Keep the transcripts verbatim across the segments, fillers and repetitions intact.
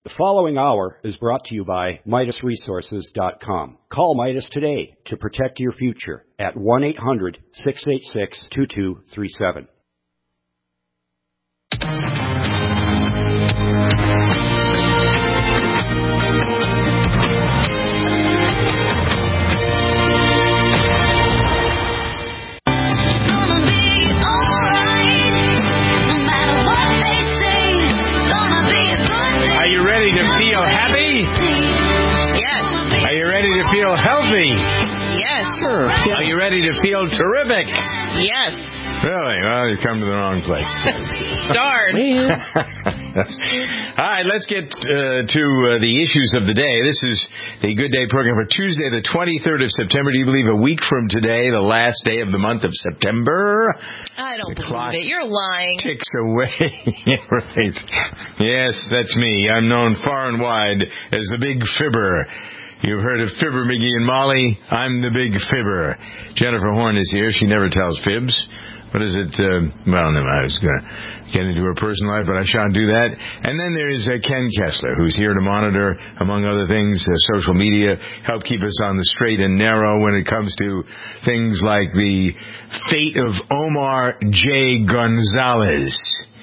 The following hour is brought to you by Midas Resources dot com. Call Midas today to protect your future at one eight hundred, six eight six, two two three seven. Feel healthy? Yes. Sure. Are you ready to feel terrific? Yes. Really? Well, you come to the wrong place. Darn. All right, let's get uh, to uh, the issues of the day. This is the Good Day program for Tuesday, the twenty-third of September. Do you believe a week from today, the last day of the month of September? I don't the believe it. You're lying. Ticks away. Right. Yes, that's me. I'm known far and wide as the Big Fibber. You've heard of Fibber, McGee, and Molly. I'm the Big Fibber. Jennifer Horn is here. She never tells fibs. What is it? Uh, well, no, I was going to get into her personal life, but I shan't do that. And then there is uh, Ken Kessler, who's here to monitor, among other things, uh, social media, help keep us on the straight and narrow when it comes to things like the fate of Omar J. Gonzalez.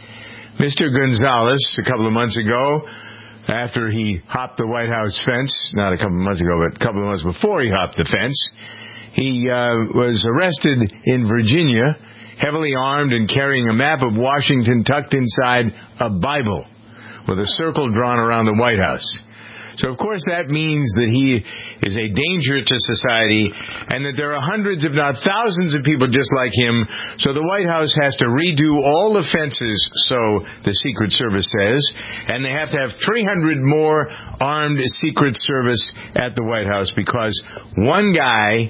Mister Gonzalez, a couple of months ago, after he hopped the White House fence, not a couple of months ago, but a couple of months before he hopped the fence, he uh, was arrested in Virginia, heavily armed and carrying a map of Washington tucked inside a Bible with a circle drawn around the White House. So, of course, that means that he is a danger to society and that there are hundreds, if not thousands, of people just like him. So the White House has to redo all the fences, so the Secret Service says, and they have to have three hundred more armed Secret Service at the White House because one guy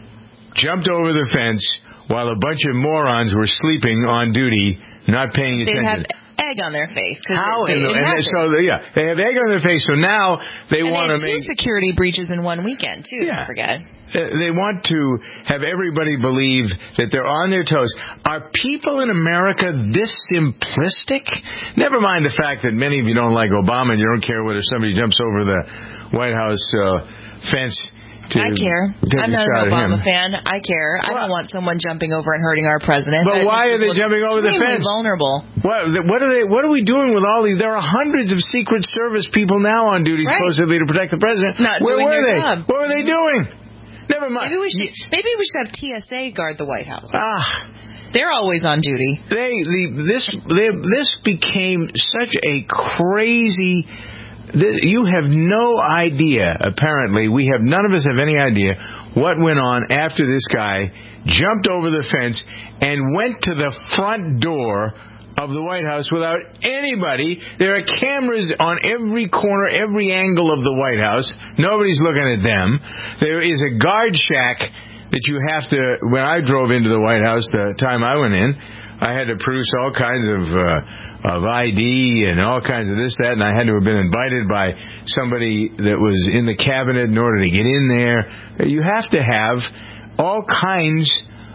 jumped over the fence while a bunch of morons were sleeping on duty, not paying attention. Egg on their face. How it, in the, it and so yeah, they have egg on their face. So now they and want they to make two security breaches in one weekend too. Yeah. Don't forget. They want to have everybody believe that they're on their toes. Are people in America this simplistic? Never mind the fact that many of you don't like Obama and you don't care whether somebody jumps over the White House uh, fence. I care. I'm not an Obama fan. I care. What? I don't want someone jumping over and hurting our president. But why are they jumping over the fence? Vulnerable. What, what are they? What are we doing with all these? There are hundreds of Secret Service people now on duty, right, supposedly to protect the president. Not Where doing were their they? job. What were they doing? Never mind. Maybe we should. Maybe we should have T S A guard the White House. Ah. They're always on duty. They, the, this, they, this became such a crazy. You have no idea, apparently, we have, none of us have any idea what went on after this guy jumped over the fence and went to the front door of the White House without anybody. There are cameras on every corner, every angle of the White House. Nobody's looking at them. There is a guard shack that you have to, when I drove into the White House the time I went in, I had to produce all kinds of uh, of I D and all kinds of this, that, and I had to have been invited by somebody that was in the cabinet in order to get in there. You have to have all kinds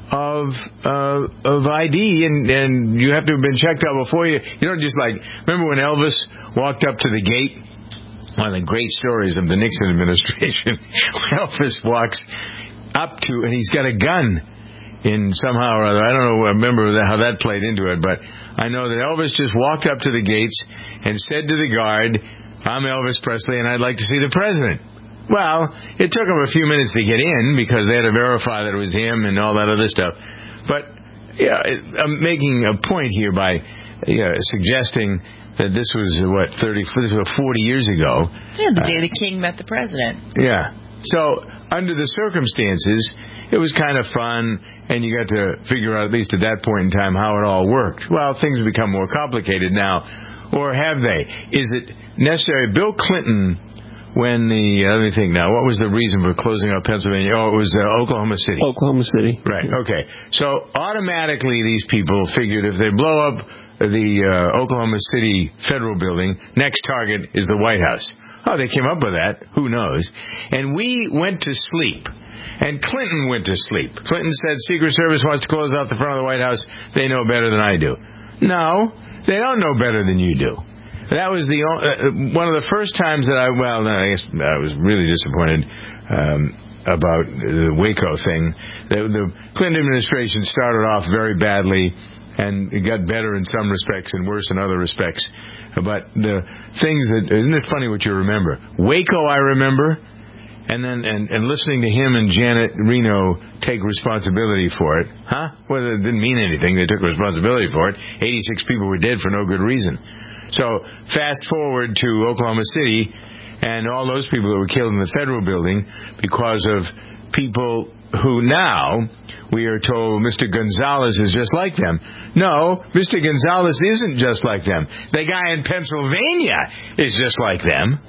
of uh, of I D, and, and you have to have been checked out before you. You don't just like, remember when Elvis walked up to the gate? One of the great stories of the Nixon administration. Elvis walks up to, and he's got a gun. In somehow or other, I don't know, I remember how that played into it, but I know that Elvis just walked up to the gates and said to the guard, I'm Elvis Presley and I'd like to see the president. Well, it took him a few minutes to get in because they had to verify that it was him and all that other stuff. But, yeah, I'm making a point here by yeah, suggesting that this was, what, thirty, this was forty years ago. Yeah, the day uh, the king met the president. Yeah. So, under the circumstances, it was kind of fun, and you got to figure out, at least at that point in time, how it all worked. Well, things have become more complicated now, or have they? Is it necessary? Bill Clinton, when the, uh, let me think now, what was the reason for closing up Pennsylvania? Oh, it was uh, Oklahoma City. Oklahoma City. Right, okay. So, automatically, these people figured if they blow up the uh, Oklahoma City federal building, next target is the White House. Oh, they came up with that. Who knows? And we went to sleep. And Clinton went to sleep. Clinton said Secret Service wants to close out the front of the White House. They know better than I do. No, they don't know better than you do. that was the uh, one of the first times that I, well, no, I guess I was really disappointed um, about the Waco thing. The, the Clinton administration started off very badly, and it got better in some respects and worse in other respects. But the things that, isn't it funny what you remember? Waco, I remember, and then and, and listening to him and Janet Reno take responsibility for it. Huh? Well, it didn't mean anything. They took responsibility for it. eighty-six people were dead for no good reason. So fast forward to Oklahoma City and all those people that were killed in the federal building because of people who now we are told Mister Gonzalez is just like them. No, Mister Gonzalez isn't just like them. The guy in Pennsylvania is just like them.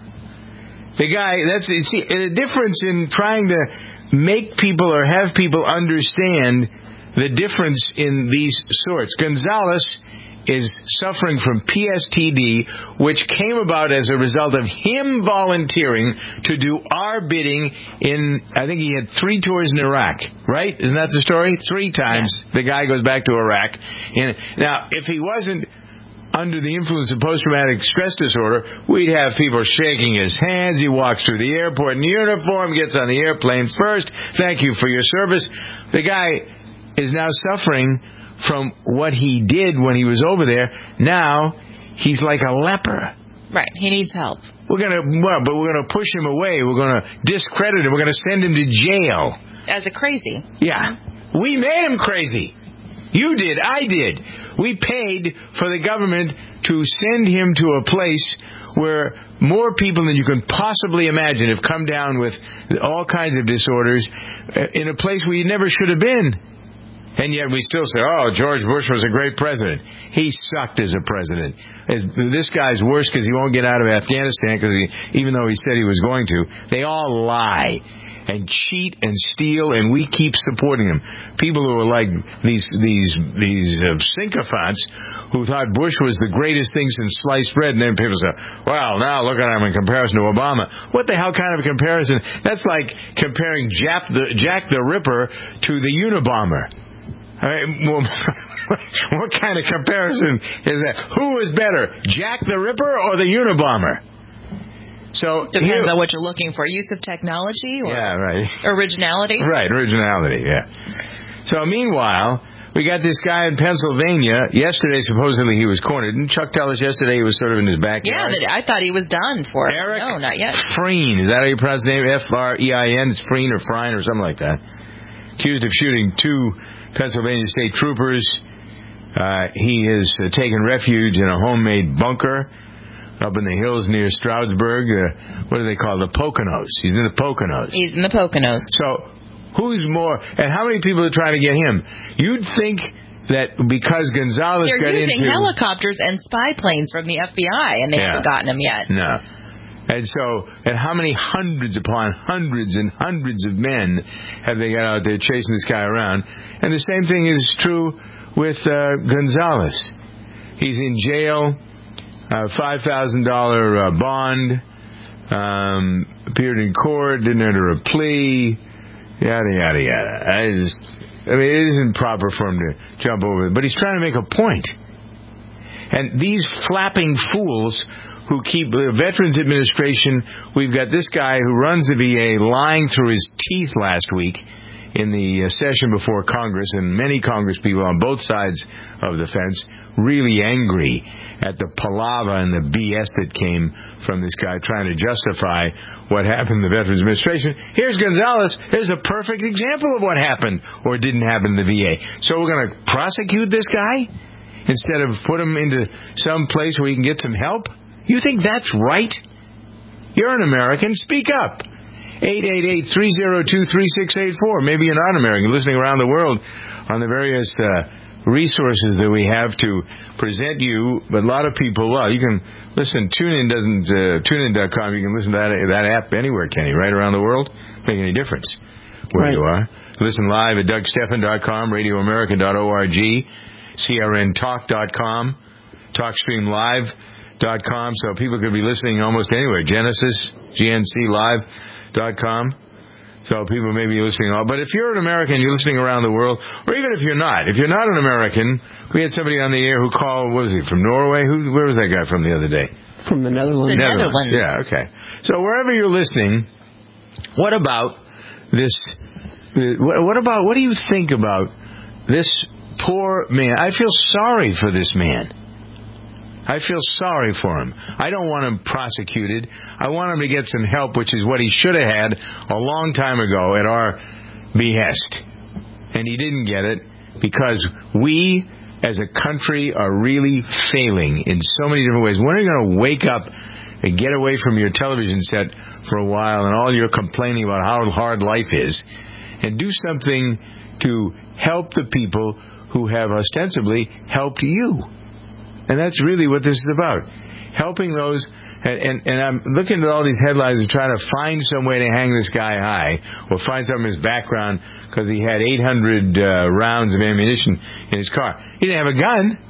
The guy, that's, see, the difference in trying to make people or have people understand the difference in these sorts. Gonzalez is suffering from P S T D, which came about as a result of him volunteering to do our bidding in, I think he had three tours in Iraq, right? Isn't that the story? Three times yeah. The guy goes back to Iraq. And now, if he wasn't under the influence of post-traumatic stress disorder, we'd have people shaking his hands. He walks through the airport in uniform, gets on the airplane first. Thank you for your service. The guy is now suffering from what he did when he was over there. Now he's like a leper. Right, he needs help. We're gonna, well, but we're gonna push him away. We're gonna discredit him. We're gonna send him to jail as a crazy. Yeah, we made him crazy. You did. I did. We paid for the government to send him to a place where more people than you can possibly imagine have come down with all kinds of disorders in a place where you never should have been. And yet we still say, oh, George Bush was a great president. He sucked as a president. As, this guy's worse because he won't get out of Afghanistan, because even though he said he was going to. They all lie and cheat and steal, and we keep supporting them. People who are like these these these uh, sycophants who thought Bush was the greatest thing since sliced bread, and then people say, well, now look at him in comparison to Obama. What the hell kind of comparison? That's like comparing Jack the, Jack the Ripper to the Unabomber. I mean, well, what kind of comparison is that? Who is better, Jack the Ripper or the Unabomber? So depends here, on what you're looking for. Use of technology or yeah, right. originality? Right, originality, yeah. So meanwhile, we got this guy in Pennsylvania. Yesterday, supposedly he was cornered. Didn't Chuck tell us yesterday he was sort of in his backyard? Yeah, I thought he was done for it. Eric no, not yet. Frein. Is that how you pronounce his name? F R E I N. It's Frein or Frein or something like that. Accused of shooting two Pennsylvania state troopers. Uh, he has uh, taken refuge in a homemade bunker up in the hills near Stroudsburg. Uh, what do they call it? The Poconos. He's in the Poconos. He's in the Poconos. So who's more, and how many people are trying to get him? You'd think that because Gonzalez They're got into... They're using helicopters and spy planes from the F B I, and they yeah. haven't gotten him yet. No. And so, and how many hundreds upon hundreds and hundreds of men have they got out there chasing this guy around? And the same thing is true with uh, Gonzalez. He's in jail, uh, five thousand dollars uh, bond, um, appeared in court, didn't enter a plea, yada, yada, yada. I, just, I mean, it isn't proper for him to jump over it, but he's trying to make a point. And these flapping fools who keep the Veterans Administration, we've got this guy who runs the V A lying through his teeth last week in the session before Congress, and many Congress people on both sides of the fence really angry at the palaver and the B S that came from this guy trying to justify what happened in the Veterans Administration. Here's Gonzalez. Here's a perfect example of what happened or didn't happen in the V A. So we're going to prosecute this guy instead of put him into some place where he can get some help? You think that's right? You're an American. Speak up. eight eight eight, three oh two, three six eight four. Maybe you're not American, listening around the world on the various uh, resources that we have to present you. But a lot of people, well, you can listen. TuneIn doesn't, uh, TuneIn dot com, you can listen to that, that app anywhere, Kenny, right around the world. Make any difference where right. you are. Listen live at Doug Stephan dot com, radio america dot org, C R N talk dot com, TalkStream Live dot com, so people could be listening almost anywhere. Genesis, G N C Live dot com. So people may be listening. But if you're an American, you're listening around the world, or even if you're not, if you're not an American, we had somebody on the air who called, what was he, from Norway? Who? Where was that guy from the other day? From the Netherlands. The Netherlands. Yeah, okay. So wherever you're listening, what about this, what about, what do you think about this poor man? I feel sorry for this man. I feel sorry for him. I don't want him prosecuted. I want him to get some help, which is what he should have had a long time ago at our behest. And he didn't get it because we, as a country, are really failing in so many different ways. When are you going to wake up and get away from your television set for a while and all your complaining about how hard life is and do something to help the people who have ostensibly helped you? And that's really what this is about. Helping those, and, and, and I'm looking at all these headlines and trying to find some way to hang this guy high, or find some of his background, because he had eight hundred uh, rounds of ammunition in his car. He didn't have a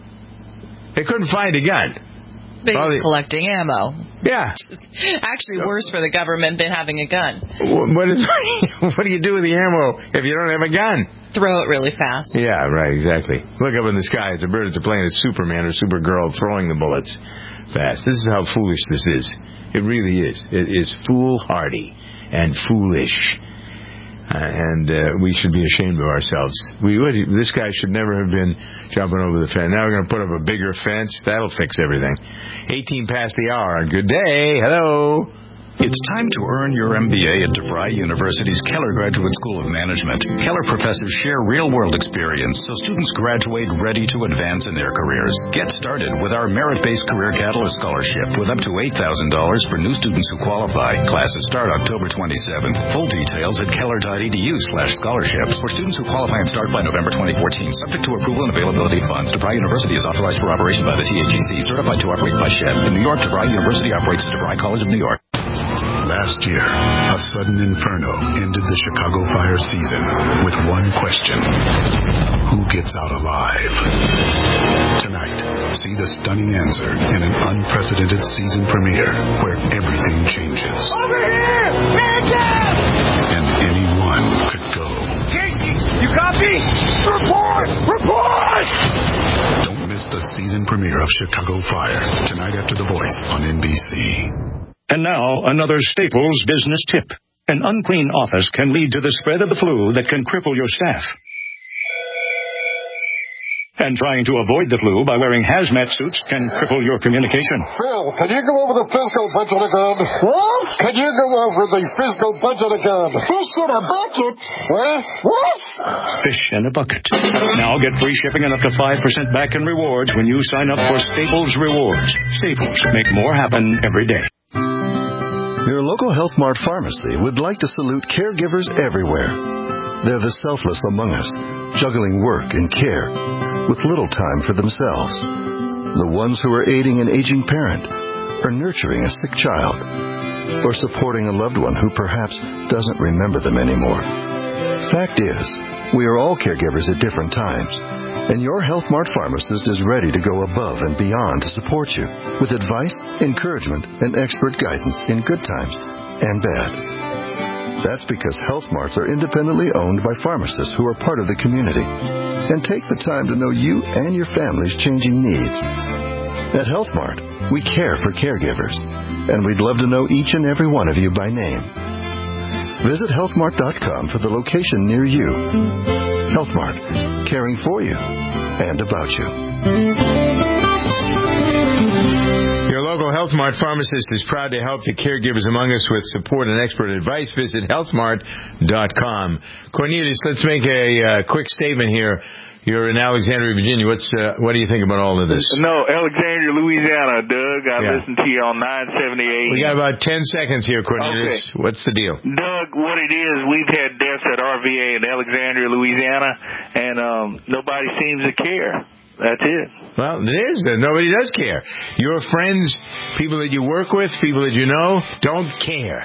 gun. They couldn't find a gun. But he's collecting ammo. Yeah. Actually worse for the government than having a gun. What, is, what do you do with the ammo if you don't have a gun? Throw it really fast. Yeah, right, exactly. Look up in the sky. It's a bird. It's a plane. It's Superman or Supergirl throwing the bullets fast. This is how foolish this is. It really is. It is foolhardy and foolish. Uh, and uh, we should be ashamed of ourselves. We would. This guy should never have been jumping over the fence. Now we're going to put up a bigger fence. That'll fix everything. eighteen past the hour. Good day. Hello. It's time to earn your M B A at DeVry University's Keller Graduate School of Management. Keller professors share real-world experience so students graduate ready to advance in their careers. Get started with our merit-based Career Catalyst Scholarship with up to eight thousand dollars for new students who qualify. Classes start October twenty-seventh. Full details at keller.edu slash scholarships for students who qualify and start by November twenty fourteen. Subject to approval and availability of funds. DeVry University is authorized for operation by the T A G C, certified to operate by S H E D. In New York, DeVry University operates the DeVry College of New York. Last year, a sudden inferno ended the Chicago fire season with one question. Who gets out alive? Tonight, see the stunning answer in an unprecedented season premiere where everything changes. Over here! Hands up! And anyone could go. Casey, you copy? Report! Report! Don't miss the season premiere of Chicago Fire, tonight after The Voice on N B C. And now, another Staples business tip. An unclean office can lead to the spread of the flu that can cripple your staff. And trying to avoid the flu by wearing hazmat suits can cripple your communication. Phil, can you go over the fiscal budget again? What? Can you go over the fiscal budget again? Fish in a bucket? What? What? Fish in a bucket. Now get free shipping and up to five percent back in rewards when you sign up for Staples Rewards. Staples, make more happen every day. Your local Health Mart pharmacy would like to salute caregivers everywhere. They're the selfless among us, juggling work and care with little time for themselves. The ones who are aiding an aging parent, or nurturing a sick child, or supporting a loved one who perhaps doesn't remember them anymore. Fact is, we are all caregivers at different times, and your Health Mart pharmacist is ready to go above and beyond to support you with advice, encouragement, and expert guidance in good times and bad. That's because Health Marts are independently owned by pharmacists who are part of the community and take the time to know you and your family's changing needs. At Health Mart, we care for caregivers, and we'd love to know each and every one of you by name. Visit health mart dot com for the location near you. Health Mart, caring for you and about you. Your local Health Mart pharmacist is proud to help the caregivers among us with support and expert advice. Visit health mart dot com. Cornelius, let's make a uh, quick statement here. You're in Alexandria, Virginia. What's uh, what do you think about all of this? No, Alexandria, Louisiana, Doug. I yeah. listened to you on nine seventy-eight. We got about ten seconds here, Cornelius. Okay. What's the deal? Doug, what it is, we've had deaths at R V A in Alexandria, Louisiana, and um, nobody seems to care. That's it. Well, it is. Nobody does care. Your friends, people that you work with, people that you know, don't care.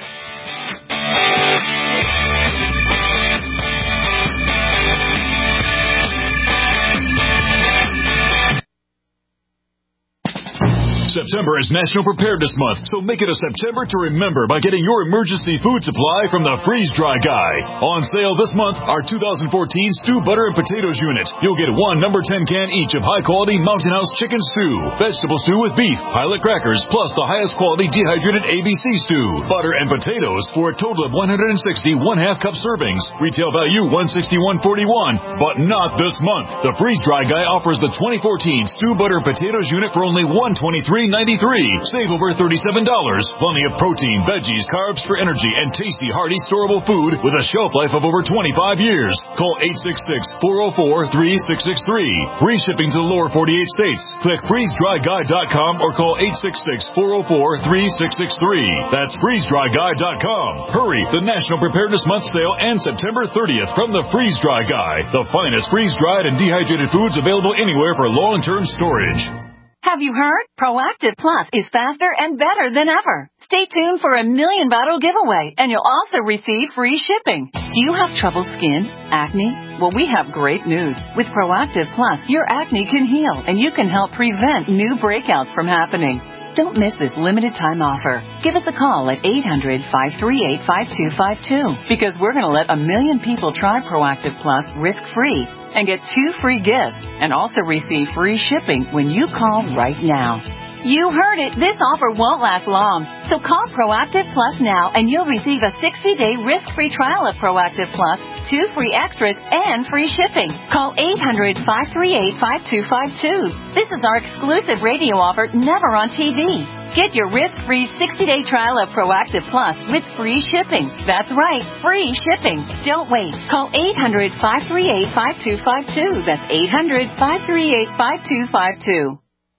September is National Preparedness Month, so make it a September to remember by getting your emergency food supply from the Freeze Dry Guy. On sale this month, our two thousand fourteen Stew Butter and Potatoes unit. You'll get one number ten can each of high-quality Mountain House chicken stew, vegetable stew with beef, pilot crackers, plus the highest quality dehydrated A B C stew, butter and potatoes for a total of one hundred sixty one-half cup servings. Retail value one hundred sixty-one forty-one, but not this month. The Freeze Dry Guy offers the twenty fourteen Stew Butter and Potatoes unit for only one hundred twenty-three ninety-three. Save over thirty-seven dollars. Plenty of protein, veggies, carbs for energy, and tasty, hearty, storable food with a shelf life of over twenty-five years. Call eight six six, four oh four, three six six three. Free shipping to the lower forty-eight states. Click freeze dry guy dot com or call eight six six, four oh four, three six six three. That's freeze dry guy dot com. Hurry! The National Preparedness Month sale ends September thirtieth from the Freeze Dry Guy. The finest freeze-dried and dehydrated foods available anywhere for long-term storage. Have you heard? Proactive Plus is faster and better than ever. Stay tuned for a million bottle giveaway, and you'll also receive free shipping. Do you have troubled skin? Acne? Well, we have great news. With Proactive Plus, your acne can heal, and you can help prevent new breakouts from happening. Don't miss this limited time offer. Give us a call at eight hundred, five three eight, five two five two because we're going to let a million people try Proactive Plus risk-free and get two free gifts and also receive free shipping when you call right now. You heard it. This offer won't last long. So call Proactive Plus now and you'll receive a sixty-day risk-free trial of Proactive Plus, two free extras, and free shipping. Call eight hundred, five three eight, five two five two. This is our exclusive radio offer, never on T V. Get your risk-free sixty-day trial of Proactive Plus with free shipping. That's right, free shipping. Don't wait. Call eight hundred, five three eight, five two five two. That's eight hundred, five three eight, five two five two.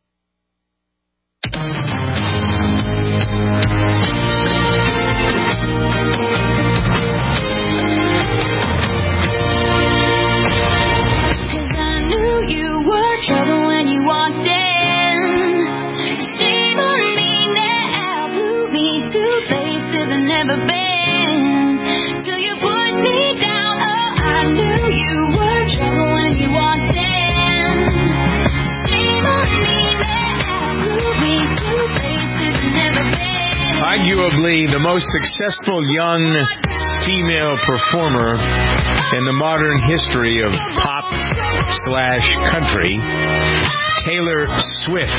Trouble when you walked in. Shame on me now. Blew me to places I've never been. Till you put me down. Oh, I knew you were trouble when you walked in. Shame on me now. Blew me to places I've never been. Arguably the most successful young female performer in the modern history of pop slash country, Taylor Swift.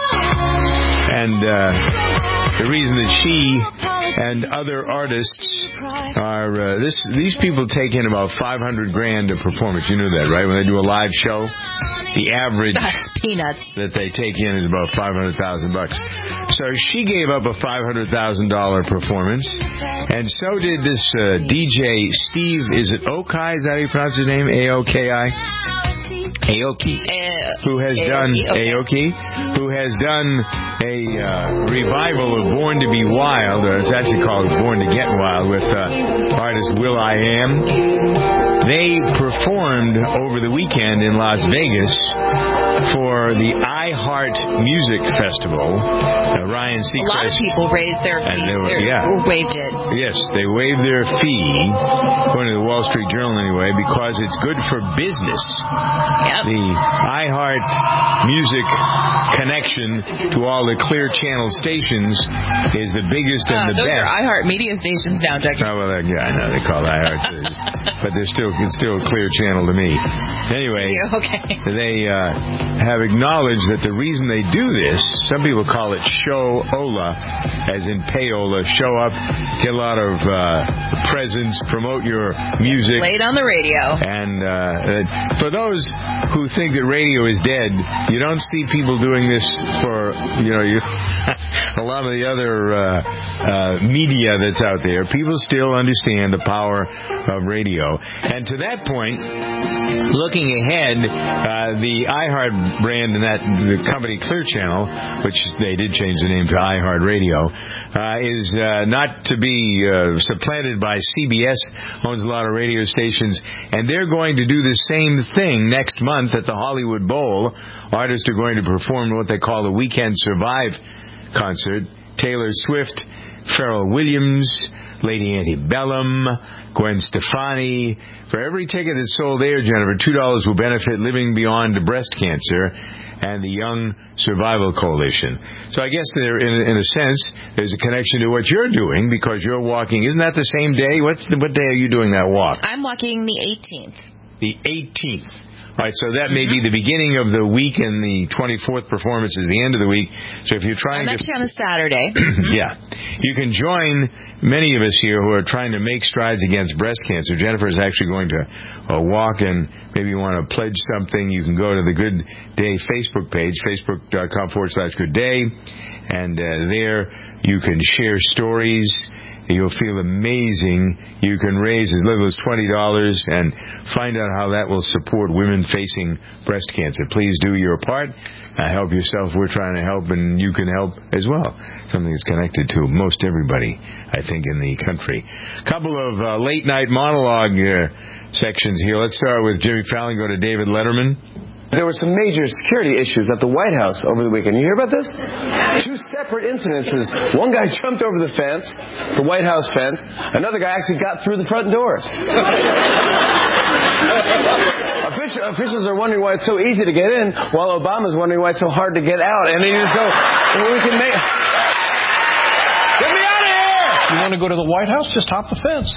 And uh, the reason that she and other artists are uh, this these people take in about five hundred grand a performance. You knew that, right? When they do a live show, the average That's peanuts that they take in is about five hundred thousand bucks. So she gave up a five hundred thousand dollar performance, and so did this uh, D J Steve. Is it Okai? Is that how you pronounce his name? A O K I. Aoki, who has done Aoki, who has done a uh, revival of Born to Be Wild, or it's actually called Born to Get Wild, with uh, artist Will I Am. They performed over the weekend in Las Vegas for the iHeart Music Festival. Uh, Ryan Seacrest. A lot of people raised their fee, they were, their, yeah. or waived it. Yes, they waived their fee, according to the Wall Street Journal anyway, because it's good for business. Yep. The iHeart Music connection to all the Clear Channel stations is the biggest and uh, the those best. Those are iHeart media stations now, Jackie. Oh, well, yeah, I know they call it iHeart, but they're still it's still a Clear Channel to me. Anyway, okay. they uh, have acknowledged that the reason they do this, some people call it show Ola, as in payola, show up, get a lot of uh, presents, promote your music. Play it on the radio. And uh, for those who think that radio is dead, you don't see people doing this for, you know, you, a lot of the other uh, uh, media that's out there. People still understand the power of radio. And to that point, looking ahead, uh, the iHeart brand and that the company Clear Channel, which they did change the name to iHeart Radio, uh, is uh, not to be uh, supplanted by C B S, owns a lot of radio stations, and they're going to do the same thing next month at the Hollywood Bowl. Artists are going to perform what they call the Weekend Survive concert. Taylor Swift, Pharrell Williams, Lady Antebellum, Gwen Stefani. For every ticket that's sold there, Jennifer, two dollars will benefit Living Beyond Breast Cancer. and the Young Survival Coalition. So I guess there, in, in a sense, there's a connection to what you're doing because you're walking. Isn't that the same day? What's the, what day are you doing that walk? I'm walking the eighteenth. The eighteenth. All right, so that may be the beginning of the week, and the twenty-fourth performance is the end of the week. So if you're trying I'm to... actually on a Saturday. Yeah. You can join many of us here who are trying to make strides against breast cancer. Jennifer is actually going to uh, walk, and maybe you want to pledge something. You can go to the Good Day Facebook page, facebook.com forward slash Good Day, and uh, there you can share stories. You'll feel amazing. You can raise as little as twenty dollars and find out how that will support women facing breast cancer. Please do your part. Uh, help yourself. We're trying to help, and you can help as well. Something that's connected to most everybody, I think, in the country. A couple of uh, late-night monologue uh, sections here. Let's start with Jimmy Fallon, go to David Letterman. There were some major security issues at the White House over the weekend. You hear about this? Two separate incidences. One guy jumped over the fence, the White House fence. Another guy actually got through the front doors. Officials are wondering why it's so easy to get in, while Obama's wondering why it's so hard to get out. And they just go, well, we can make... Get me out of here! You want to go to the White House? Just hop the fence.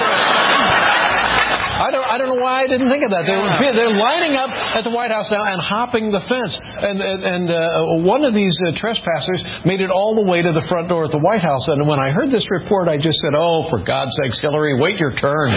I don't. I don't know why I didn't think of that. They're, they're lining up at the White House now and hopping the fence. And and, and uh, one of these uh, trespassers made it all the way to the front door at the White House. And when I heard this report, I just said, "Oh, for God's sakes, Hillary, wait your turn."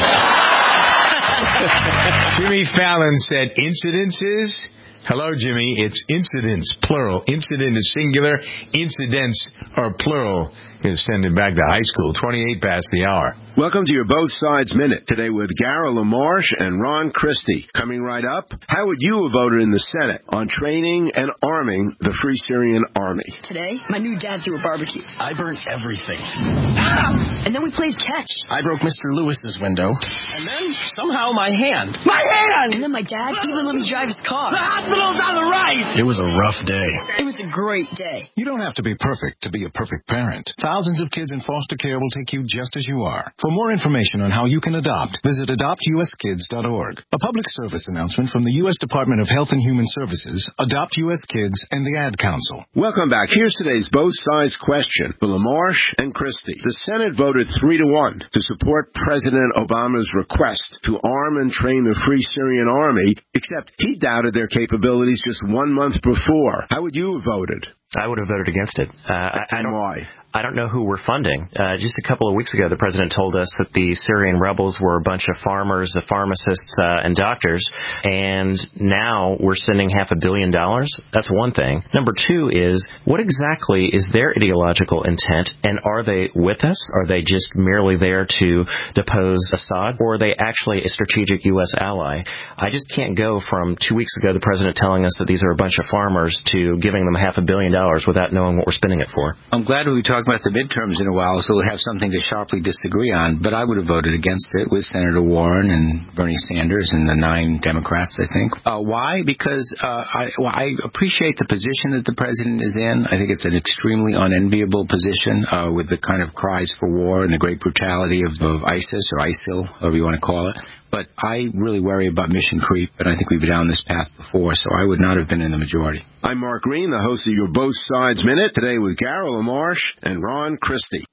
Jimmy Fallon said, "Incidences." Hello, Jimmy. It's incidents, plural. Incident is singular. Incidents are plural. You send him back to high school. twenty-eight past the hour. Welcome to your Both Sides Minute. Today with Garo LaMarche and Ron Christie. Coming right up, how would you have voted in the Senate on training and arming the Free Syrian Army? Today, my new dad threw a barbecue. I burnt everything. Ah! And then we played catch. I broke Mister Lewis's window. And then, somehow, my hand. My hand! And then my dad even let me drive his car. The hospital's on the right! It was a rough day. It was a great day. You don't have to be perfect to be a perfect parent. Thousands of kids in foster care will take you just as you are. For more information on how you can adopt, visit adopt u s kids dot org. A public service announcement from the U S Department of Health and Human Services, Adopt U S Kids, and the Ad Council. Welcome back. Here's today's Both Sides question for LaMarche and Christie. The Senate voted three to one to support President Obama's request to arm and train the Free Syrian Army, except he doubted their capabilities just one month before. How would you have voted? I would have voted against it. Uh, I, I don't, why? I don't know who we're funding. Uh, just a couple of weeks ago, the president told us that the Syrian rebels were a bunch of farmers, of pharmacists, uh, and doctors, and now we're sending half a billion dollars. That's one thing. Number two is, what exactly is their ideological intent, and are they with us? Are they just merely there to depose Assad, or are they actually a strategic U S ally? I just can't go from two weeks ago, the president telling us that these are a bunch of farmers, to giving them half a billion dollars without knowing what we're spending it for. I'm glad we talked about the midterms in a while, so we'll have something to sharply disagree on. But I would have voted against it with Senator Warren and Bernie Sanders and the nine Democrats, I think. Uh, why? Because uh, I, well, I appreciate the position that the president is in. I think it's an extremely unenviable position uh, with the kind of cries for war and the great brutality of, of ISIS or ISIL, however you want to call it. But I really worry about mission creep, and I think we've been down this path before, so I would not have been in the majority. I'm Mark Green, the host of your Both Sides Minute, today with Garo LaMarche and Ron Christie.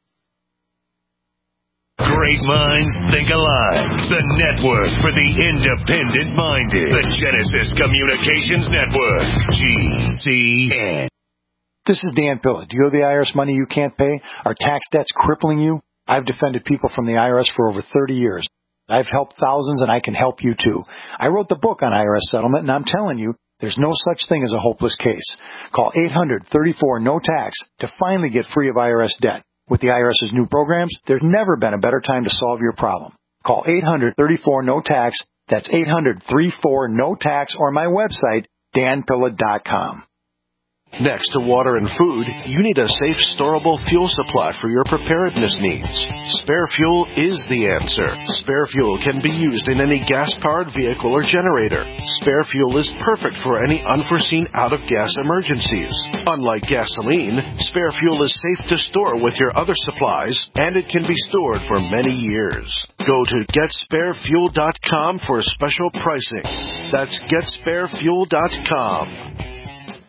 Great minds think alike. The network for the independent-minded. The Genesis Communications Network. G C N. This is Dan Pilla. Do you owe the I R S money you can't pay? Are tax debts crippling you? I've defended people from the I R S for over thirty years. I've helped thousands, and I can help you, too. I wrote the book on I R S settlement, and I'm telling you, there's no such thing as a hopeless case. Call eight hundred, thirty-four, N O T A X to finally get free of I R S debt. With the IRS's new programs, there's never been a better time to solve your problem. Call eight hundred, thirty-four, N O T A X. That's eight hundred, thirty-four, N O T A X, or my website, dan pilla dot com. Next to water and food, you need a safe, storable fuel supply for your preparedness needs. Spare Fuel is the answer. Spare Fuel can be used in any gas-powered vehicle or generator. Spare Fuel is perfect for any unforeseen out-of-gas emergencies. Unlike gasoline, Spare Fuel is safe to store with your other supplies, and it can be stored for many years. Go to get spare fuel dot com for special pricing. That's get spare fuel dot com.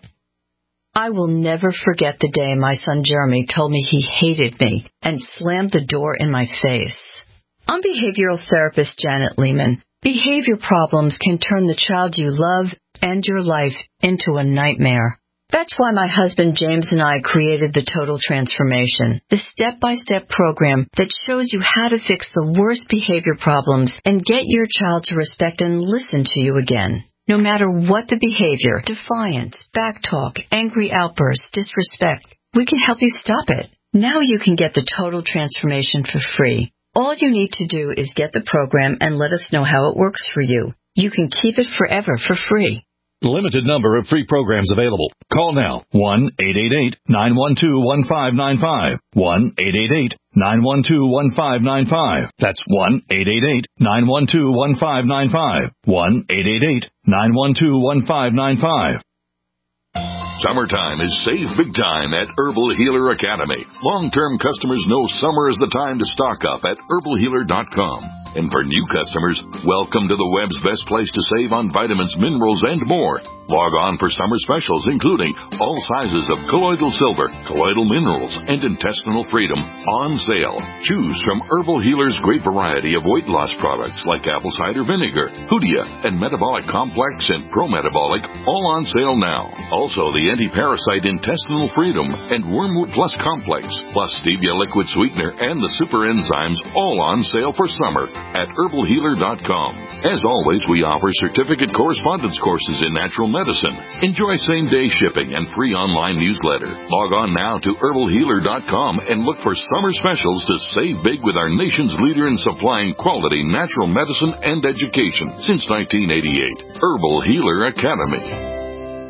I will never forget the day my son Jeremy told me he hated me and slammed the door in my face. I'm behavioral therapist Janet Lehman. Behavior problems can turn the child you love and your life into a nightmare. That's why my husband James and I created the Total Transformation, the step-by-step program that shows you how to fix the worst behavior problems and get your child to respect and listen to you again. No matter what the behavior, defiance, backtalk, angry outbursts, disrespect, we can help you stop it. Now you can get the Total Transformation for free. All you need to do is get the program and let us know how it works for you. You can keep it forever for free. Limited number of free programs available. Call now. one eight eight eight, nine one two, one five nine five. one eight eight eight, nine one two, one five nine five. That's one eight eight eight, nine one two, one five nine five. one eight eight eight, nine one two, one five nine five. Summertime is save big time at Herbal Healer Academy. Long-term customers know summer is the time to stock up at herbal healer dot com. And for new customers, welcome to the web's best place to save on vitamins, minerals, and more. Log on for summer specials, including all sizes of colloidal silver, colloidal minerals, and intestinal freedom on sale. Choose from Herbal Healer's great variety of weight loss products like apple cider vinegar, Hoodia, and Metabolic Complex and Pro-Metabolic, all on sale now. Also, the anti-parasite intestinal freedom and Wormwood Plus Complex, plus Stevia liquid sweetener and the super enzymes, all on sale for summer at herbal healer dot com. As always, we offer certificate correspondence courses in natural medicine. Enjoy same-day shipping and free online newsletter. Log on now to herbal healer dot com and look for summer specials to save big with our nation's leader in supplying quality natural medicine and education since nineteen eighty-eight. Herbal Healer Academy.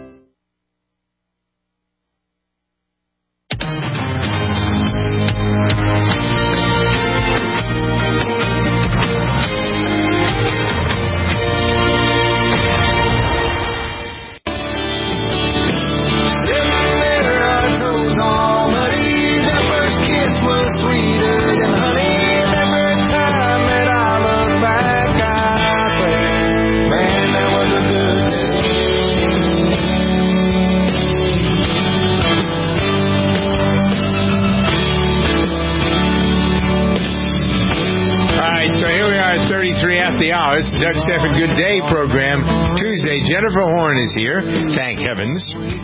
It's the Doug Stephan Good Day program. Tuesday, Jennifer Horn is here. Thank heavens.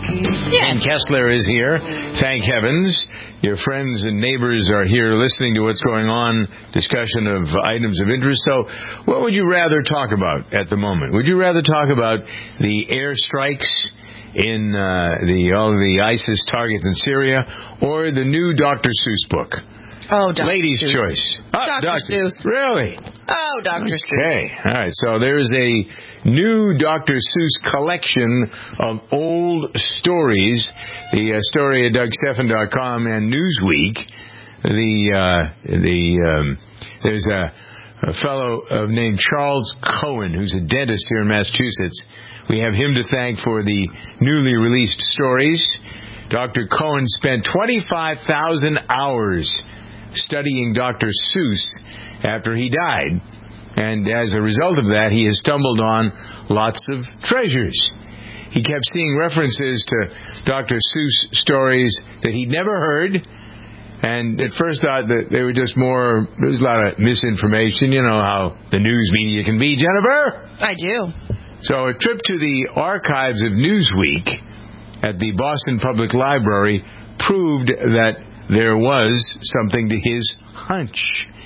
Yes. And Kessler is here. Thank heavens. Your friends and neighbors are here listening to what's going on, discussion of items of interest. So what would you rather talk about at the moment? Would you rather talk about the airstrikes in uh, the all the ISIS targets in Syria or the new Doctor Seuss book? Oh, Doctor Ladies' Seuss. choice. Oh, Doctor Seuss. Really? Oh, Doctor Seuss. Okay. All right. So there's a new Doctor Seuss collection of old stories. The uh, story at doug stephan dot com and Newsweek. The uh, the um, there's a, a fellow uh, named Charles Cohen, who's a dentist here in Massachusetts. We have him to thank for the newly released stories. Doctor Cohen spent twenty-five thousand hours studying Doctor Seuss after he died. And as a result of that, he has stumbled on lots of treasures. He kept seeing references to Doctor Seuss stories that he'd never heard. And at first thought that they were just more, there was a lot of misinformation. You know how the news media can be, Jennifer? I do. So a trip to the archives of Newsweek at the Boston Public Library proved that there was something to his hunch.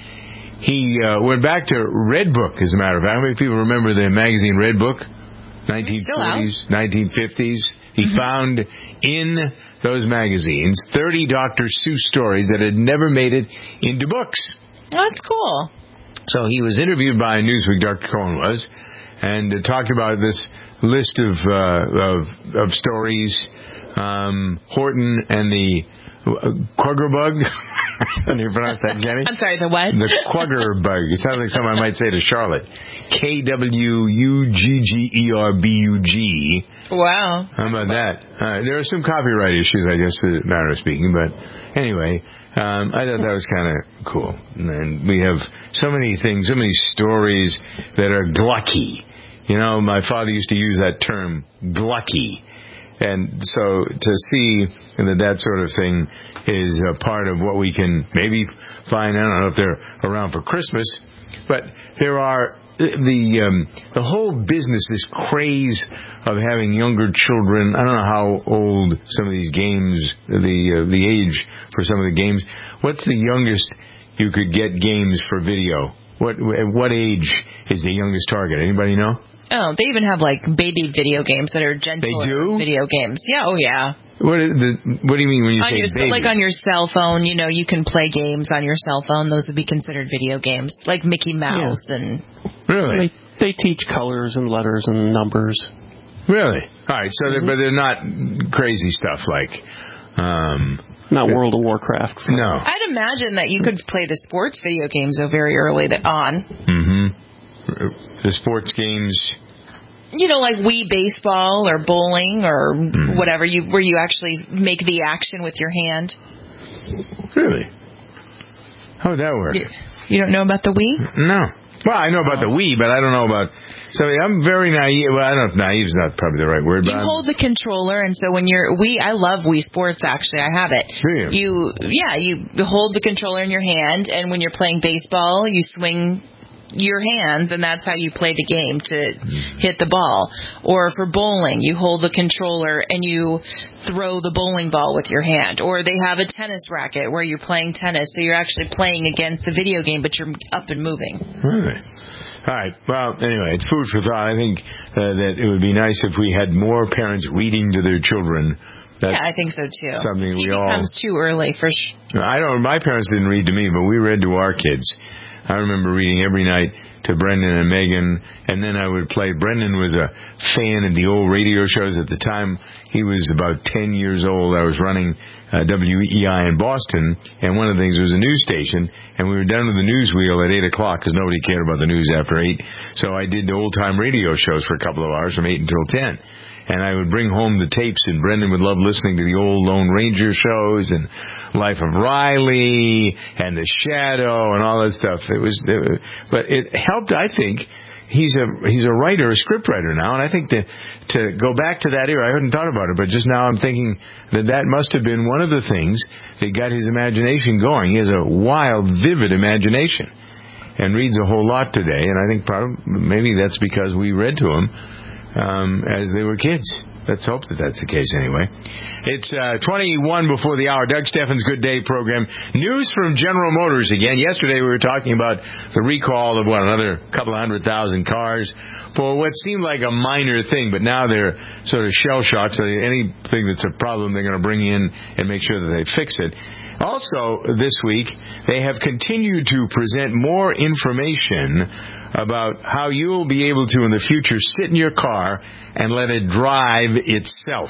He uh, went back to Redbook, as a matter of fact. How many people remember the magazine Redbook? nineteen forties, nineteen fifties. He mm-hmm. found in those magazines thirty Doctor Seuss stories that had never made it into books. That's cool. So he was interviewed by Newsweek, Doctor Cohen was, and uh, talked about this list of uh, of, of stories. Um, Horton and the Uh, Quagger bug? How do you pronounce that, Kenny? I'm sorry, the what? The Quagger bug. It sounds like something I might say to Charlotte. K W U G G E R B U G. Wow. How about that? Uh, there are some copyright issues, I guess, in a matter of speaking. But anyway, um, I thought that was kind of cool. And we have so many things, so many stories that are glucky. You know, my father used to use that term, glucky. And so to see that that sort of thing is a part of what we can maybe find. I don't know if they're around for Christmas, but there are the um, the whole business, this craze of having younger children. I don't know how old some of these games, the uh, the age for some of the games. What's the youngest you could get games for video? What at what age is the youngest target? Anybody know? Oh, they even have like baby video games that are gentle video games. Yeah, oh yeah. What, is the, what do you mean when you on say your, baby? Like on your cell phone, you know, you can play games on your cell phone. Those would be considered video games, like Mickey Mouse yeah. and. Really? They, they teach colors and letters and numbers. Really? All right. So, mm-hmm. they're, but they're not crazy stuff like. Um, not World of Warcraft. No. I'd imagine that you could play the sports video games though very early on. Mm-hmm. The sports games. You know, like Wii baseball or bowling or mm. whatever, you where you actually make the action with your hand. Really? How would that work? You, you don't know about the Wii? No. Well, I know about the Wii, but I don't know about... So I'm very naive. Well, I don't know if naive is not probably the right word. But you I'm, hold the controller, and so when you're... Wii, I love Wii Sports, actually. I have it. Really? You, yeah, you hold the controller in your hand, and when you're playing baseball, you swing... your hands, and that's how you play the game to hit the ball. Or for bowling, you hold the controller and you throw the bowling ball with your hand. Or they have a tennis racket where you're playing tennis, so you're actually playing against the video game, but you're up and moving. Really? All right. Well, anyway, it's food for thought. I think uh, that it would be nice if we had more parents reading to their children. That's yeah, I think so too. Something T V we all comes too early for. Sh- I don't. My parents didn't read to me, but we read to our kids. I remember reading every night to Brendan and Megan, and then I would play. Brendan was a fan of the old radio shows at the time. He was about ten years old. I was running uh, W E I in Boston, and one of the things was a news station, and we were down to the news wheel at eight o'clock because nobody cared about the news after eight. So I did the old-time radio shows for a couple of hours from eight until ten. And I would bring home the tapes, and Brendan would love listening to the old Lone Ranger shows and Life of Riley and The Shadow and all that stuff. It was, it was but it helped, I think. He's a he's a writer, a script writer now, and I think to to go back to that era, I hadn't thought about it, but just now I'm thinking that that must have been one of the things that got his imagination going. He has a wild, vivid imagination, and reads a whole lot today. And I think probably maybe that's because we read to him. Um, as they were kids. Let's hope that that's the case anyway. It's uh, twenty-one before the hour. Doug Steffens' Good Day program. News from General Motors again. Yesterday we were talking about the recall of, what, another couple of hundred thousand cars for what seemed like a minor thing, but now they're sort of shell-shocked, so anything that's a problem they're going to bring in and make sure that they fix it. Also, this week, they have continued to present more information about how you will be able to, in the future, sit in your car and let it drive itself.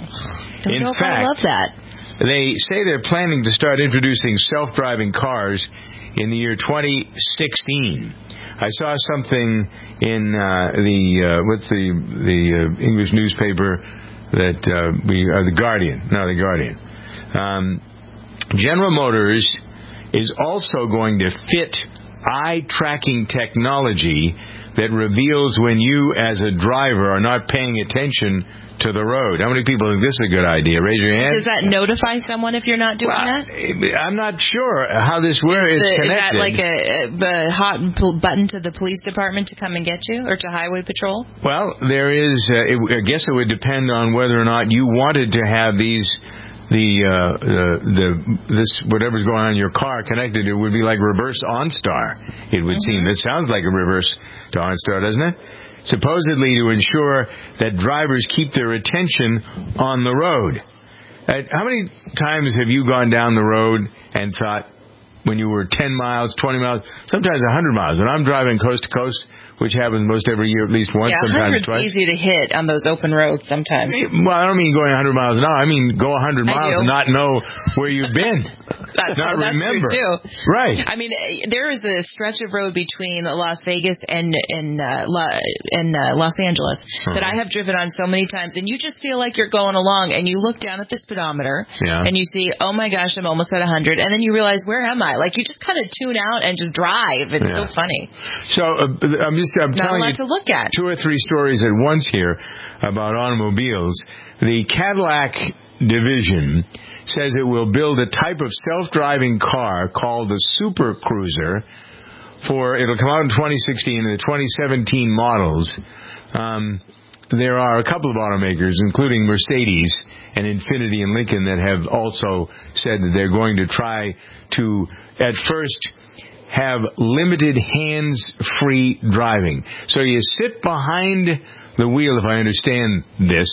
Don't in know if fact, I love that. They say they're planning to start introducing self-driving cars in the year twenty sixteen. I saw something in uh, the uh, what's the the uh, English newspaper that uh, we uh, the Guardian. No, the Guardian. Um, General Motors is also going to fit eye-tracking technology that reveals when you, as a driver, are not paying attention to the road. How many people think this is a good idea? Raise your hand. Does that notify someone if you're not doing well, that? I'm not sure how this works. It's the, connected. Is that like a, a hot button to the police department to come and get you, or to Highway Patrol? Well, there is. Uh, it, I guess it would depend on whether or not you wanted to have these. The, uh, the, the, this, whatever's going on in your car connected, it would be like reverse OnStar, it would mm-hmm. seem. It sounds like a reverse to OnStar, doesn't it? Supposedly to ensure that drivers keep their attention on the road. Uh, how many times have you gone down the road and thought, when you were ten miles, twenty miles, sometimes one hundred miles, when I'm driving coast to coast, which happens most every year at least once, yeah, sometimes twice. Yeah, one hundred's easy to hit on those open roads sometimes. Well, I don't mean going one hundred miles an hour. I mean go one hundred miles and not know where you've been. That's, not that's remember. true, too. Right. I mean, there is a stretch of road between Las Vegas and, and, uh, La, and uh, Los Angeles uh-huh. that I have driven on so many times, and you just feel like you're going along, and you look down at the speedometer, yeah. and you see, oh my gosh, I'm almost at one hundred, and then you realize, where am I? Like, you just kind of tune out and just drive. It's yeah. so funny. So, uh, I'm just I'm Not telling a lot you to look at. two or three stories at once here about automobiles. the Cadillac division says it will build a type of self-driving car called the Super Cruiser. For it'll come out in twenty sixteen, and the twenty seventeen models. Um, there are a couple of automakers, including Mercedes and Infiniti and Lincoln, that have also said that they're going to try to, at first, have limited hands-free driving. So you sit behind the wheel, if I understand this,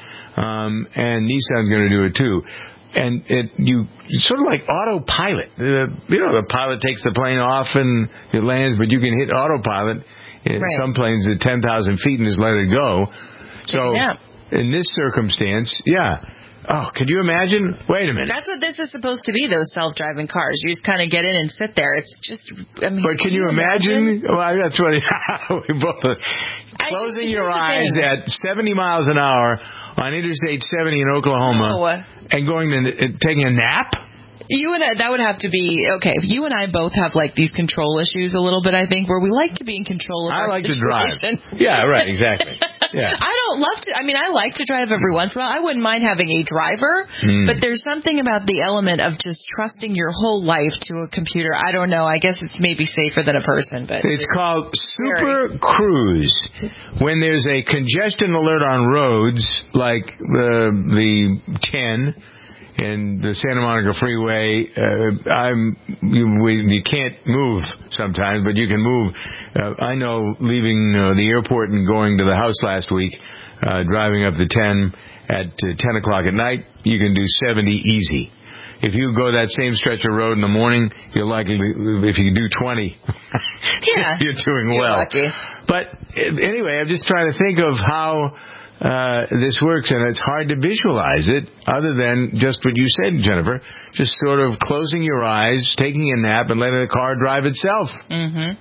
um, and Nissan's going to do it too. And it, you it's sort of like autopilot. Uh, you know, the pilot takes the plane off and it lands, but you can hit autopilot in Right. some planes at ten thousand feet and just let it go. So Yeah. in this circumstance, yeah. Oh, could you imagine? Wait a minute. That's what this is supposed to be, those self-driving cars. You just kind of get in and sit there. It's just, I mean... But can you imagine? Well, that's what we both... Closing just- your here's the eyes thing. at seventy miles an hour on Interstate seventy in Oklahoma No. and going to uh, taking a nap? You and I, that would have to be, okay, if you and I both have, like, these control issues a little bit, I think, where we like to be in control of I our like to drive. situation. Yeah, right, exactly. Yeah. I don't love to, I mean, I like to drive every once in a while. I wouldn't mind having a driver, Mm. but there's something about the element of just trusting your whole life to a computer. I don't know. I guess it's maybe safer than a person, but... It's called Super Cruise. When there's a congestion alert on roads, like the the ten and the Santa Monica Freeway, uh, I'm you, we, you can't move sometimes, but you can move. Uh, I know leaving uh, the airport and going to the house last week, uh, driving up the ten at uh, ten o'clock at night, you can do seventy easy. If you go that same stretch of road in the morning, you're likely, if you do twenty, yeah, you're doing you're well. lucky. But uh, anyway, I'm just trying to think of how uh, this works, and it's hard to visualize it other than just what you said, Jennifer, just sort of closing your eyes, taking a nap, and letting the car drive itself. Mm-hmm.